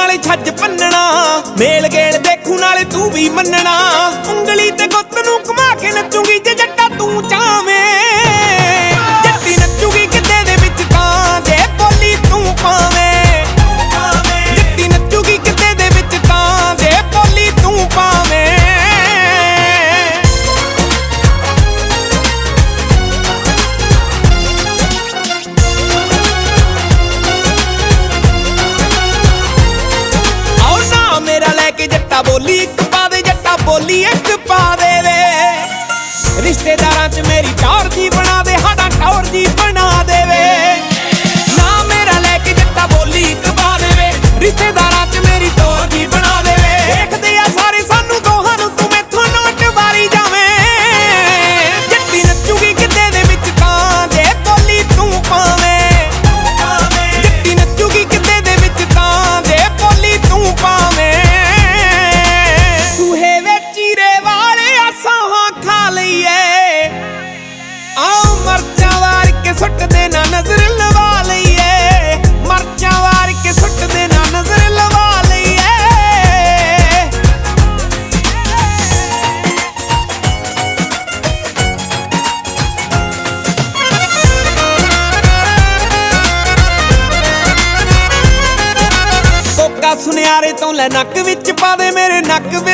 ਨਾਲੇ ਛੱਜ ਭੰਨਣਾ, ਮੇਲ ਗੇਲ ਦੇਖੂ ਨਾਲੇ ਤੂੰ ਵੀ ਮੰਨਣਾ। ਉਂਗਲੀ ਤੇ ਗੁੱਤ ਨੂੰ ਘੁਮਾ ਕੇ ਨੱਚੂਗੀ ਜੇ ਜੱਟਾ ਤੂੰ ਚਾਵੇਂ। ਜੱਟੀ ਨੱਚੂਗੀ ਕਿਤੇ ਦੇ ਵਿੱਚ ਤਾਂ ਜੇ ਬੋਲੀ ਤੂੰ ਪਾਵੇਂ। ਜੱਟੀ ਨੱਚੂਗੀ ਕਿਤੇ ਦੇ ਵਿੱਚ ਤਾਂ ਜੇ ਬੋਲੀ ਤੂੰ ਪਾਵੇਂ। ਜੱਟਾ ਬੋਲੀ ਇੱਕ ਪਾ ਦੇ, ਜੱਟਾ ਬੋਲੀ ਇੱਕ ਪਾ ਦੇ ਵੇ। ਰਿਸ਼ਤੇਦਾਰਾਂ ਚ ਮੇਰੀ ਟੌਰ ਜੀ ਬਣਾ ਦੇ, ਸਾਡਾ ਟੌਰ ਜੀ ਬਣਾ ਦੇਵੇ। ਨਾ ਮੇਰਾ ਲੈ ਕੇ ਜੱਟਾ ਬੋਲੀ ਇੱਕ ਪਾ ਦੇਵੇ, ਰਿਸ਼ਤੇਦਾਰਾਂ ਚ ਮੇਰੀ ਟੌਰ ਜੀ ਬਣਾ ਦੇਵੇ। ਦੇਖਦੇ ਆ ਸਾਰੇ ਸਾਨੂੰ ਦੋਹਾਂ ਨੂੰ, ਤੂੰ ਮੈਥੋਂ ਨੋਟ ਵਾਰੀ ਜਾਵੇਂ। ਜੱਟੀ ਨੱਚੂਗੀ ਕਿਤੇ ਦੇ ਵਿੱਚ ਤਾਂ ਜੇ ਬੋਲੀ ਤੂੰ ਪਾਵੇਂ। ਜੱਟੀ ਨੱਚੂਗੀ ਕਿਤੇ ਦੇ ਵਿੱਚ ਤਾਂ ਜੇ ਬੋਲੀ ਤੂੰ ਪਾਵੇਂ। ਸੁੱਟਦੇ ਨਾ ਨਜ਼ਰ ਲਵਾ ਲਈਏ, ਮਰਚਾਂ ਵਾਰ ਕੇ ਸੁੱਟਦੇ ਨਾ ਨਜ਼ਰ ਲਵਾ ਲਈਏ। ਕੋਕਾ ਸੁਨਿਆਰੇ ਤੋਂ ਲੈ ਨੱਕ ਵਿੱਚ ਪਾ ਦੇ, ਮੇਰੇ ਨੱਕ